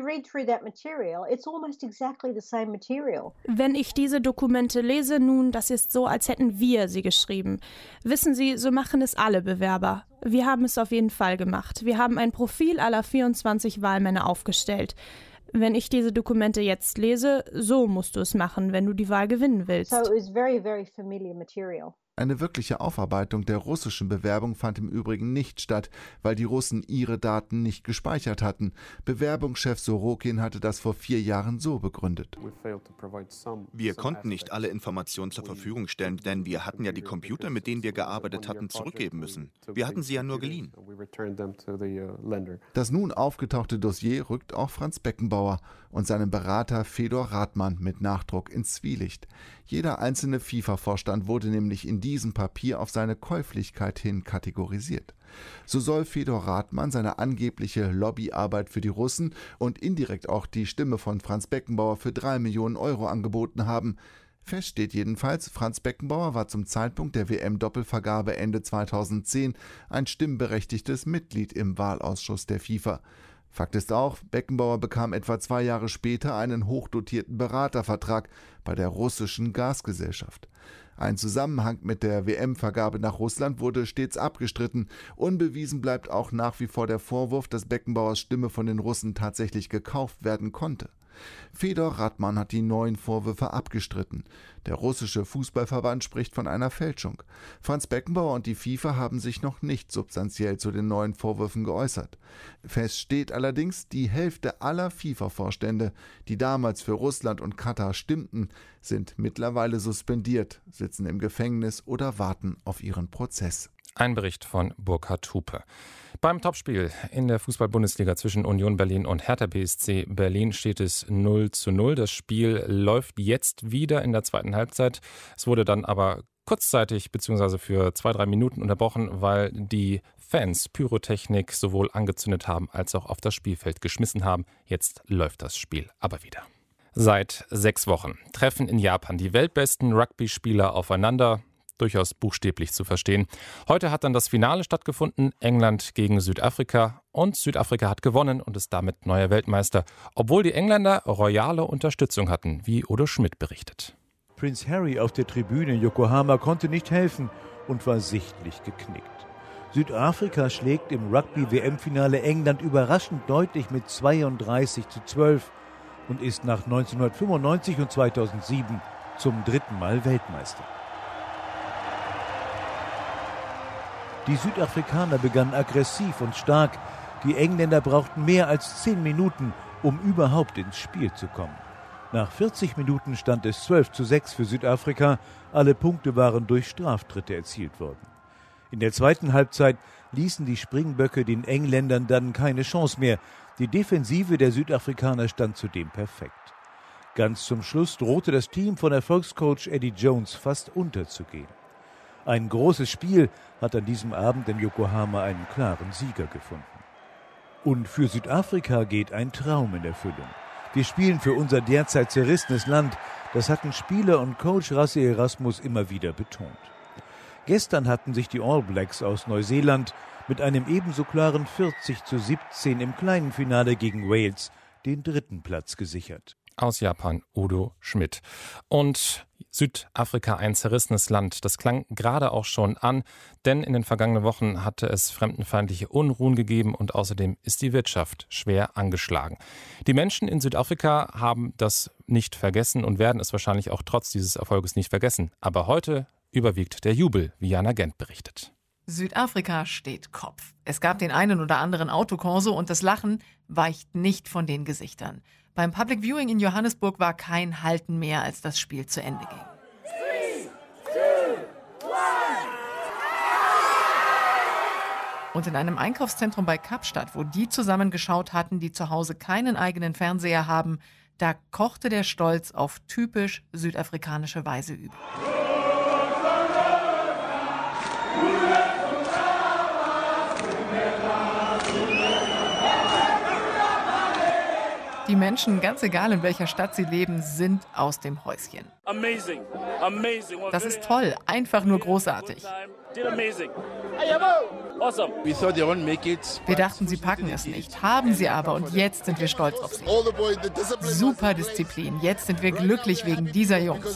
U: Wenn ich diese Dokumente lese, nun, das ist so, als hätten wir sie geschrieben. Wissen Sie, so machen es alle Bewerber. Wir haben es auf jeden Fall gemacht. Wir haben ein Profil aller 24 Wahlmänner aufgestellt. Wenn ich diese Dokumente jetzt lese, so musst du es machen, wenn du die Wahl gewinnen willst.
T: Eine wirkliche Aufarbeitung der russischen Bewerbung fand im Übrigen nicht statt, weil die Russen ihre Daten nicht gespeichert hatten. Bewerbungschef Sorokin hatte das vor 4 Jahren so begründet.
V: Wir konnten nicht alle Informationen zur Verfügung stellen, denn wir hatten ja die Computer, mit denen wir gearbeitet hatten, zurückgeben müssen. Wir hatten sie ja nur geliehen.
T: Das nun aufgetauchte Dossier rückt auch Franz Beckenbauer und seinen Berater Fedor Rathmann mit Nachdruck ins Zwielicht. Jeder einzelne FIFA-Vorstand wurde nämlich in diesem Papier auf seine Käuflichkeit hin kategorisiert. So soll Fedor Rathmann seine angebliche Lobbyarbeit für die Russen und indirekt auch die Stimme von Franz Beckenbauer für 3 Millionen Euro angeboten haben. Fest steht jedenfalls, Franz Beckenbauer war zum Zeitpunkt der WM-Doppelvergabe Ende 2010 ein stimmberechtigtes Mitglied im Wahlausschuss der FIFA. Fakt ist auch, Beckenbauer bekam etwa 2 Jahre später einen hochdotierten Beratervertrag bei der russischen Gasgesellschaft. Ein Zusammenhang mit der WM-Vergabe nach Russland wurde stets abgestritten. Unbewiesen bleibt auch nach wie vor der Vorwurf, dass Beckenbauers Stimme von den Russen tatsächlich gekauft werden konnte. Fedor Rathmann hat die neuen Vorwürfe abgestritten. Der russische Fußballverband spricht von einer Fälschung. Franz Beckenbauer und die FIFA haben sich noch nicht substanziell zu den neuen Vorwürfen geäußert. Fest steht allerdings, die Hälfte aller FIFA-Vorstände, die damals für Russland und Katar stimmten, sind mittlerweile suspendiert, sitzen im Gefängnis oder warten auf ihren Prozess.
B: Ein Bericht von Burkhard Hupe. Beim Topspiel in der Fußball-Bundesliga zwischen Union Berlin und Hertha BSC Berlin steht es 0:0. Das Spiel läuft jetzt wieder in der zweiten Halbzeit. Es wurde dann aber kurzzeitig bzw. für 2-3 Minuten unterbrochen, weil die Fans Pyrotechnik sowohl angezündet haben als auch auf das Spielfeld geschmissen haben. Jetzt läuft das Spiel aber wieder. Seit 6 Wochen treffen in Japan die weltbesten Rugby-Spieler aufeinander. Durchaus buchstäblich zu verstehen. Heute hat dann das Finale stattgefunden, England gegen Südafrika. Und Südafrika hat gewonnen und ist damit neuer Weltmeister, obwohl die Engländer royale Unterstützung hatten, wie Udo Schmidt berichtet.
W: Prinz Harry auf der Tribüne in Yokohama konnte nicht helfen und war sichtlich geknickt. Südafrika schlägt im Rugby-WM-Finale England überraschend deutlich mit 32:12 und ist nach 1995 und 2007 zum 3. Mal Weltmeister. Die Südafrikaner begannen aggressiv und stark. Die Engländer brauchten mehr als 10 Minuten, um überhaupt ins Spiel zu kommen. Nach 40 Minuten stand es 12:6 für Südafrika. Alle Punkte waren durch Straftritte erzielt worden. In der zweiten Halbzeit ließen die Springböcke den Engländern dann keine Chance mehr. Die Defensive der Südafrikaner stand zudem perfekt. Ganz zum Schluss drohte das Team von Erfolgscoach Eddie Jones fast unterzugehen. Ein großes Spiel hat an diesem Abend in Yokohama einen klaren Sieger gefunden. Und für Südafrika geht ein Traum in Erfüllung. Wir spielen für unser derzeit zerrissenes Land. Das hatten Spieler und Coach Rassie Erasmus immer wieder betont. Gestern hatten sich die All Blacks aus Neuseeland mit einem ebenso klaren 40:17 im kleinen Finale gegen Wales den 3. Platz gesichert.
B: Aus Japan, Udo Schmidt. Und Südafrika, ein zerrissenes Land. Das klang gerade auch schon an, denn in den vergangenen Wochen hatte es fremdenfeindliche Unruhen gegeben und außerdem ist die Wirtschaft schwer angeschlagen. Die Menschen in Südafrika haben das nicht vergessen und werden es wahrscheinlich auch trotz dieses Erfolges nicht vergessen. Aber heute überwiegt der Jubel, wie Jana Gent berichtet.
A: Südafrika steht Kopf. Es gab den einen oder anderen Autokorso und das Lachen weicht nicht von den Gesichtern. Beim Public Viewing in Johannesburg war kein Halten mehr, als das Spiel zu Ende ging.
D: 3, 2, 1.
A: Und in einem Einkaufszentrum bei Kapstadt, wo die zusammengeschaut hatten, die zu Hause keinen eigenen Fernseher haben, da kochte der Stolz auf typisch südafrikanische Weise über. Die Menschen, ganz egal in welcher Stadt sie leben, sind aus dem Häuschen. Das ist toll, einfach nur großartig. Wir dachten, sie packen es nicht, haben sie aber und jetzt sind wir stolz auf sie. Super Disziplin, jetzt sind wir glücklich wegen dieser Jungs.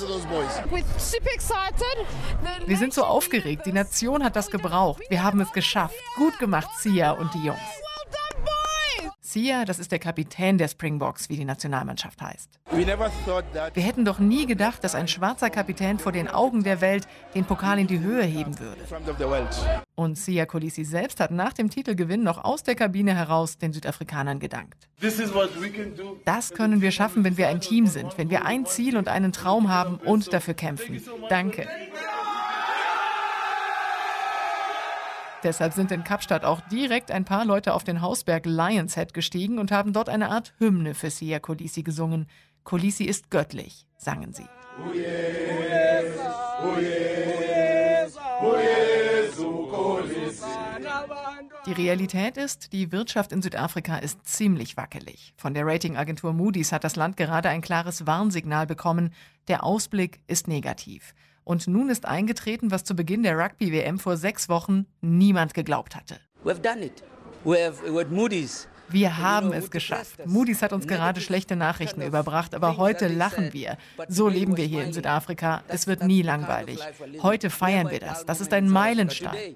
A: Wir sind so aufgeregt, die Nation hat das gebraucht. Wir haben es geschafft. Gut gemacht, Sia und die Jungs. Sia, das ist der Kapitän der Springboks, wie die Nationalmannschaft heißt. Wir hätten doch nie gedacht, dass ein schwarzer Kapitän vor den Augen der Welt den Pokal in die Höhe heben würde. Und Siya Kolisi selbst hat nach dem Titelgewinn noch aus der Kabine heraus den Südafrikanern gedankt. Das können wir schaffen, wenn wir ein Team sind, wenn wir ein Ziel und einen Traum haben und dafür kämpfen. Danke. Deshalb sind in Kapstadt auch direkt ein paar Leute auf den Hausberg Lions Head gestiegen und haben dort eine Art Hymne für Siya Kolisi gesungen. Kolisi ist göttlich, sangen sie. Die Realität ist, die Wirtschaft in Südafrika ist ziemlich wackelig. Von der Ratingagentur Moody's hat das Land gerade ein klares Warnsignal bekommen. Der Ausblick ist negativ. Und nun ist eingetreten, was zu Beginn der Rugby-WM vor 6 Wochen niemand geglaubt hatte. Wir haben es geschafft. Moody's hat uns gerade schlechte Nachrichten überbracht, aber heute lachen wir. So leben wir hier in Südafrika. Es wird nie langweilig. Heute feiern wir das. Das ist ein Meilenstein.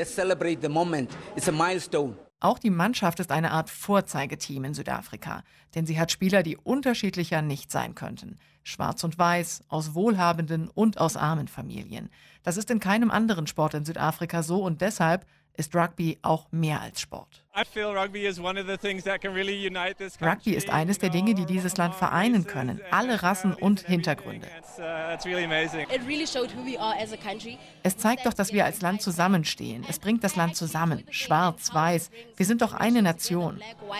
A: Auch die Mannschaft ist eine Art Vorzeigeteam in Südafrika, denn sie hat Spieler, die unterschiedlicher nicht sein könnten. Schwarz und Weiß, aus wohlhabenden und aus armen Familien. Das ist in keinem anderen Sport in Südafrika so und deshalb ist Rugby auch mehr als Sport. Rugby ist eines der Dinge, die dieses Land vereinen können. Alle Rassen und Hintergründe. Es zeigt doch, dass wir als Land zusammenstehen. Es bringt das Land zusammen. Schwarz, Weiß. Wir sind doch eine Nation.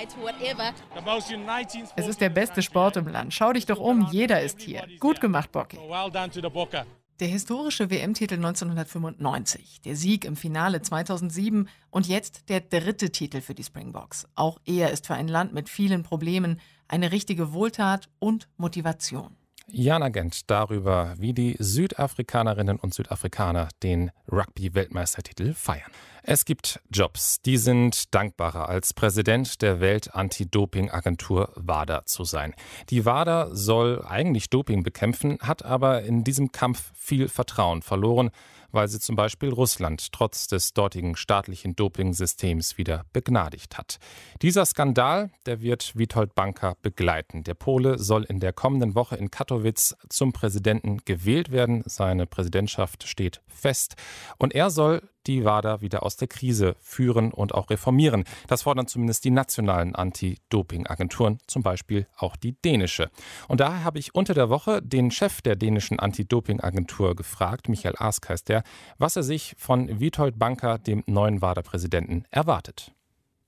A: Es ist der beste Sport im Land. Schau dich doch um. Jeder ist hier. Gut gemacht, Bocki. Der historische WM-Titel 1995, der Sieg im Finale 2007 und jetzt der 3. Titel für die Springboks. Auch er ist für ein Land mit vielen Problemen eine richtige Wohltat und Motivation.
B: Jana Gent darüber, wie die Südafrikanerinnen und Südafrikaner den Rugby-Weltmeistertitel feiern. Es gibt Jobs, die sind dankbarer, als Präsident der Welt-Anti-Doping-Agentur WADA zu sein. Die WADA soll eigentlich Doping bekämpfen, hat aber in diesem Kampf viel Vertrauen verloren, weil sie zum Beispiel Russland trotz des dortigen staatlichen Dopingsystems wieder begnadigt hat. Dieser Skandal, der wird Witold Banka begleiten. Der Pole soll in der kommenden Woche in Katowice zum Präsidenten gewählt werden. Seine Präsidentschaft steht fest und er soll die WADA wieder aus der Krise führen und auch reformieren. Das fordern zumindest die nationalen Anti-Doping-Agenturen, zum Beispiel auch die dänische. Und daher habe ich unter der Woche den Chef der dänischen Anti-Doping-Agentur gefragt, Michael Ask heißt der, was er sich von Witold Banka, dem neuen WADA-Präsidenten, erwartet.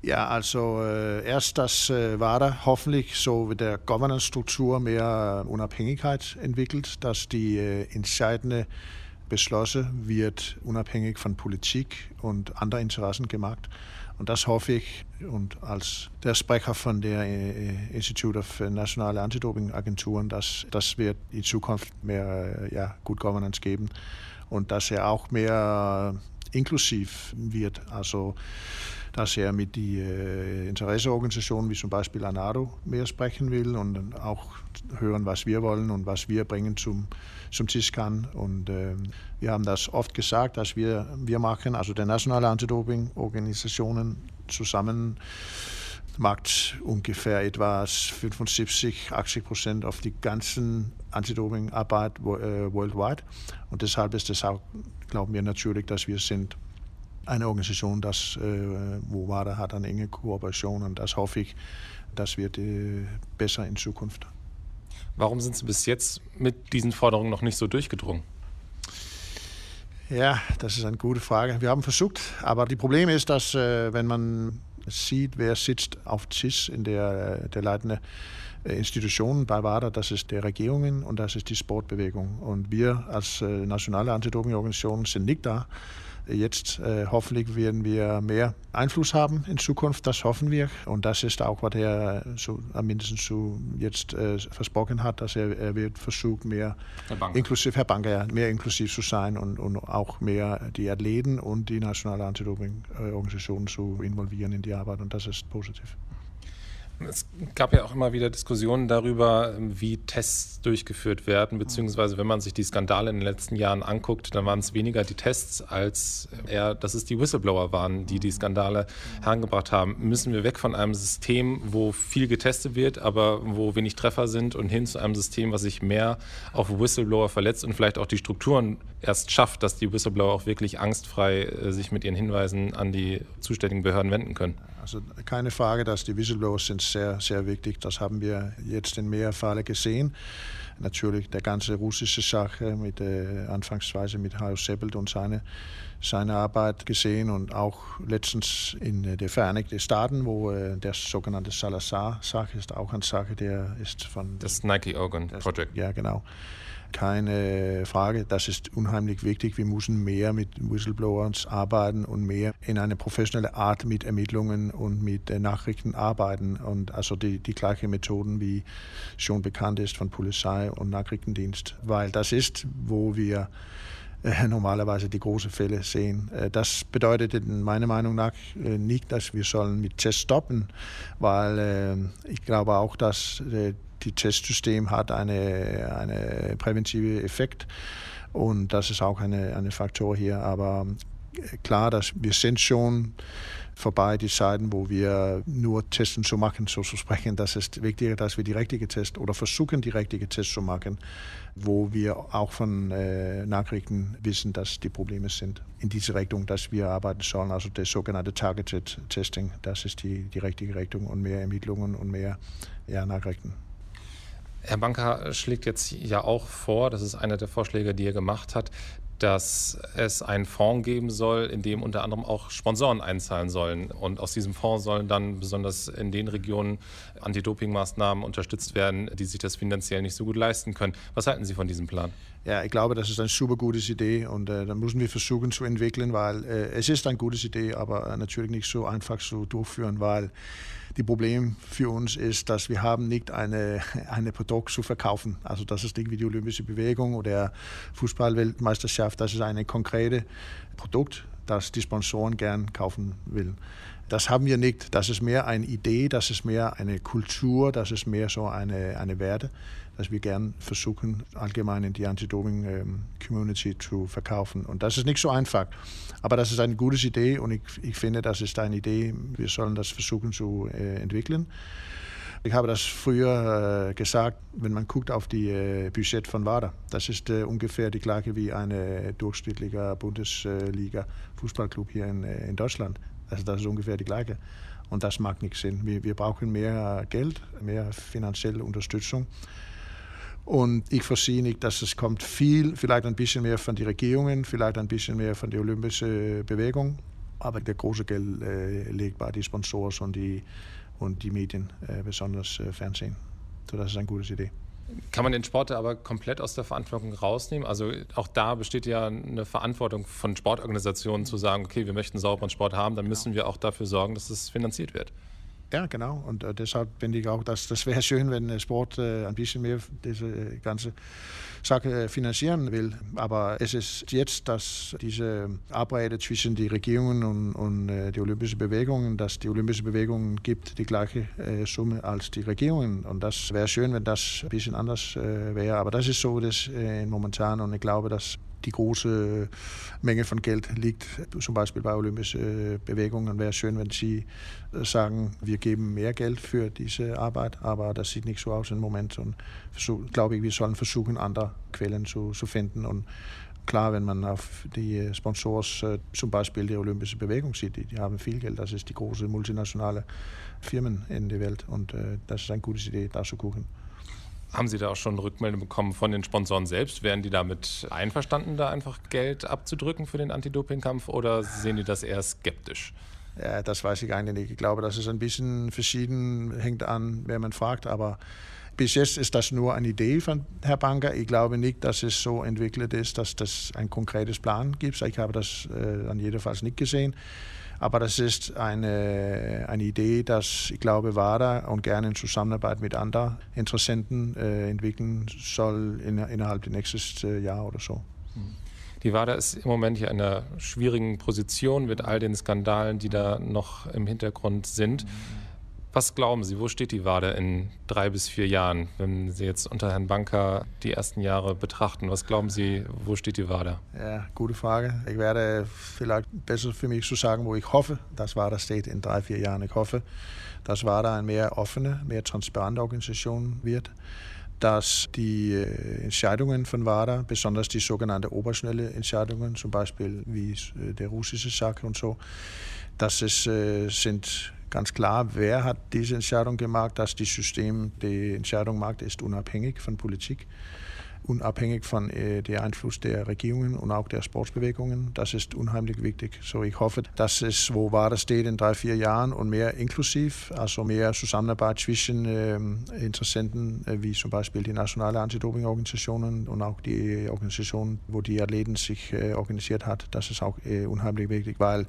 E: Ja, also erst das WADA hoffentlich so mit der Governance-Struktur mehr Unabhängigkeit entwickelt, dass die entscheidende Beschlüsse wird unabhängig von Politik und anderen Interessen gemacht. Und das hoffe ich, und als der Sprecher von der Institute of Nationale Anti-Doping-Agenturen, dass das wird in Zukunft mehr Good Governance geben und dass auch mehr inklusiv wird, also dass mit den Interesseorganisationen wie zum Beispiel ANADO mehr sprechen will und auch hören, was wir wollen und was wir bringen zum Tisch kann. Und wir haben das oft gesagt, dass wir machen, also der nationale Anti-Doping-Organisationen zusammen macht ungefähr etwa 75-80% auf die ganzen Anti-Doping-Arbeit worldwide. Und deshalb ist es auch, glauben wir natürlich, dass wir sind eine Organisation, wo WADA hat eine enge Kooperation, und das hoffe ich, das wird besser in Zukunft.
B: Warum sind Sie bis jetzt mit diesen Forderungen noch nicht so durchgedrungen?
E: Ja, das ist eine gute Frage. Wir haben versucht, aber das Problem ist, dass wenn man sieht, wer sitzt auf Tisch in der leitenden Institutionen bei WADA, das ist die Regierungen und das ist die Sportbewegung. Und wir als nationale Anti-Doping-Organisation sind nicht da. Jetzt hoffentlich werden wir mehr Einfluss haben in Zukunft, das hoffen wir. Und das ist auch, was er mindestens jetzt versprochen hat, dass er wird versuchen, mehr inklusiv, Herr Banker, mehr inklusiv zu sein und auch mehr die Athleten und die nationale Anti-Doping-Organisation zu involvieren in die Arbeit, und das ist positiv.
B: Es gab ja auch immer wieder Diskussionen darüber, wie Tests durchgeführt werden, beziehungsweise wenn man sich die Skandale in den letzten Jahren anguckt, dann waren es weniger die Tests, als eher, dass es die Whistleblower waren, die Skandale herangebracht haben. Müssen wir weg von einem System, wo viel getestet wird, aber wo wenig Treffer sind, und hin zu einem System, was sich mehr auf Whistleblower verletzt und vielleicht auch die Strukturen erst schafft, dass die Whistleblower auch wirklich angstfrei sich mit ihren Hinweisen an die zuständigen Behörden wenden können?
E: Also keine Frage, dass die Whistleblowers sind sehr, sehr wichtig. Das haben wir jetzt in mehr Fällen gesehen. Natürlich der ganze russische Sache mit anfangsweise mit Hajo Seppelt und seine Arbeit gesehen, und auch letztens in den Vereinigten Staaten, wo der sogenannte Salazar-Sache ist auch eine Sache, der ist von...
B: Das Nike Oregon Project.
E: Ja, genau. Keine Frage, das ist unheimlich wichtig. Wir müssen mehr mit Whistleblowers arbeiten und mehr in eine professionelle Art mit Ermittlungen und mit Nachrichten arbeiten. Und also die gleichen Methoden, wie schon bekannt ist von Polizei und Nachrichtendienst. Weil das ist, wo wir normalerweise die großen Fälle sehen. Das bedeutet in meiner Meinung nach nicht, dass wir sollen mit Tests stoppen, weil ich glaube auch, dass die Testsystem hat eine präventive Effekt, und das ist auch eine Faktor hier. Aber klar, dass wir sind schon vorbei die Zeiten, wo wir nur Testen zu machen, so zu sprechen. Das ist wichtiger, dass wir die richtige Tests oder versuchen, die richtige Tests zu machen, wo wir auch von Nachrichten wissen, dass die Probleme sind. In diese Richtung, dass wir arbeiten sollen, also das sogenannte Targeted Testing, das ist die richtige Richtung, und mehr Ermittlungen und mehr Nachrichten.
B: Herr Banker schlägt jetzt ja auch vor, das ist einer der Vorschläge, die er gemacht hat, dass es einen Fonds geben soll, in dem unter anderem auch Sponsoren einzahlen sollen. Und aus diesem Fonds sollen dann besonders in den Regionen Anti-Doping-Maßnahmen unterstützt werden, die sich das finanziell nicht so gut leisten können. Was halten Sie von diesem Plan?
E: Ja, ich glaube, das ist eine super gute Idee, und da müssen wir versuchen zu entwickeln, weil es ist eine gute Idee, aber natürlich nicht so einfach zu durchführen, weil die Problem für uns ist, dass wir haben nicht eine Produkt zu verkaufen. Also das ist nicht wie die Olympische Bewegung oder Fußball-Weltmeisterschaft. Das ist ein konkretes Produkt, das die Sponsoren gern kaufen will. Das haben wir nicht. Das ist mehr eine Idee, das ist mehr eine Kultur, das ist mehr so eine Werte, dass wir gern versuchen, allgemein in die Anti-Doping-Community zu verkaufen. Und das ist nicht so einfach. Aber das ist eine gute Idee, und ich finde, das ist eine Idee, wir sollen das versuchen zu entwickeln. Ich habe das früher gesagt, wenn man guckt auf die Budget von WADA, das ist ungefähr die gleiche wie eine durchschnittliche Bundesliga-Fußballclub hier in Deutschland. Also das ist ungefähr die gleiche. Und das macht nicht Sinn. Wir brauchen mehr Geld, mehr finanzielle Unterstützung. Und ich verstehe nicht, dass es kommt vielleicht ein bisschen mehr von den Regierungen, vielleicht ein bisschen mehr von der Olympischen Bewegung. Aber der große Geld liegt bei den Sponsoren und die Medien, besonders Fernsehen. So, das ist eine gute Idee.
B: Kann man den Sport aber komplett aus der Verantwortung rausnehmen? Also auch da besteht ja eine Verantwortung von Sportorganisationen zu sagen, okay, wir möchten sauberen Sport haben, dann müssen wir auch dafür sorgen, dass es finanziert wird.
E: Ja, genau. Und deshalb finde ich auch, dass das wäre schön, wenn Sport ein bisschen mehr diese ganze Sache finanzieren will. Aber es ist jetzt, dass diese Arbeit zwischen den Regierungen und die Olympische Bewegung, dass die Olympische Bewegung gibt die gleiche Summe als die Regierungen. Und das wäre schön, wenn das ein bisschen anders wäre. Aber das ist so das momentan. Und ich glaube, dass die große Menge von Geld liegt zum Beispiel bei Olympischen Bewegungen. Wäre schön, wenn sie sagen, wir geben mehr Geld für diese Arbeit, aber das sieht nicht so aus im Moment. Und glaube ich, wir sollen versuchen, andere Quellen zu finden. Und klar, wenn man auf die Sponsors, zum Beispiel die Olympische Bewegung sieht, die haben viel Geld. Das ist die große multinationale Firmen in der Welt. Und das ist eine gute Idee, da zu gucken.
B: Haben Sie da auch schon Rückmeldung bekommen von den Sponsoren selbst? Wären die damit einverstanden, da einfach Geld abzudrücken für den Anti-Doping-Kampf oder sehen die das eher skeptisch?
E: Ja, das weiß ich eigentlich nicht. Ich glaube, das ist ein bisschen verschieden, hängt an, wer man fragt. Aber bis jetzt ist das nur eine Idee von Herrn Banker. Ich glaube nicht, dass es so entwickelt ist, dass das ein konkretes Plan gibt. Ich habe das an jedenfalls nicht gesehen. Aber das ist eine Idee, dass ich glaube, WADA und gerne in Zusammenarbeit mit anderen Interessenten entwickeln soll innerhalb des nächsten Jahr oder so.
B: Die WADA ist im Moment hier in einer schwierigen Position mit all den Skandalen, die da noch im Hintergrund sind. Was glauben Sie, wo steht die WADA in 3 bis 4 Jahren, wenn Sie jetzt unter Herrn Banker die ersten Jahre betrachten? Was glauben Sie, wo steht die WADA?
E: Ja, gute Frage. Ich werde vielleicht besser für mich zu sagen, wo ich hoffe, dass WADA steht in 3, 4 Jahren. Ich hoffe, dass WADA eine mehr offene, mehr transparente Organisation wird, dass die Entscheidungen von WADA, besonders die sogenannten oberschnelle Entscheidungen, zum Beispiel wie der russische Sache und so, dass es sind ganz klar, wer hat diese Entscheidung gemacht, dass das System die Entscheidung macht, ist unabhängig von Politik, unabhängig von dem Einfluss der Regierungen und auch der Sportbewegungen. Das ist unheimlich wichtig. So, ich hoffe, dass es, wo WADA steht in 3, 4 Jahren und mehr inklusiv, also mehr Zusammenarbeit zwischen Interessenten, wie zum Beispiel die nationale Anti-Doping-Organisationen und auch die Organisationen, wo die Athleten sich organisiert hat. Das ist auch unheimlich wichtig, weil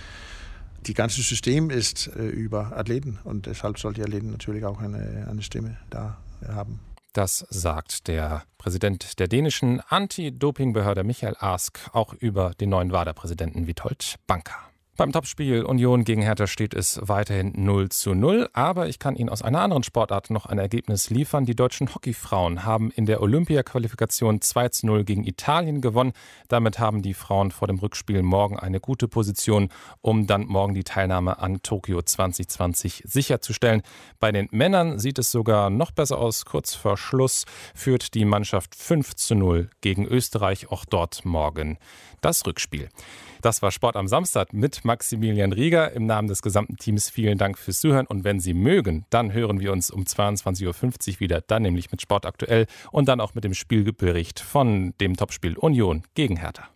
E: die ganze System ist über Athleten und deshalb soll die Athleten natürlich auch eine Stimme da haben.
B: Das sagt der Präsident der dänischen Anti-Doping-Behörde Michael Ask auch über den neuen WADA-Präsidenten Witold Banker. Beim Topspiel Union gegen Hertha steht es weiterhin 0:0, aber ich kann Ihnen aus einer anderen Sportart noch ein Ergebnis liefern. Die deutschen Hockeyfrauen haben in der Olympia-Qualifikation 2:0 gegen Italien gewonnen. Damit haben die Frauen vor dem Rückspiel morgen eine gute Position, um dann morgen die Teilnahme an Tokio 2020 sicherzustellen. Bei den Männern sieht es sogar noch besser aus. Kurz vor Schluss führt die Mannschaft 5:0 gegen Österreich, auch dort morgen das Rückspiel. Das war Sport am Samstag mit Maximilian Rieger. Im Namen des gesamten Teams vielen Dank fürs Zuhören. Und wenn Sie mögen, dann hören wir uns um 22:50 Uhr wieder, dann nämlich mit Sport aktuell und dann auch mit dem Spielbericht von dem Topspiel Union gegen Hertha.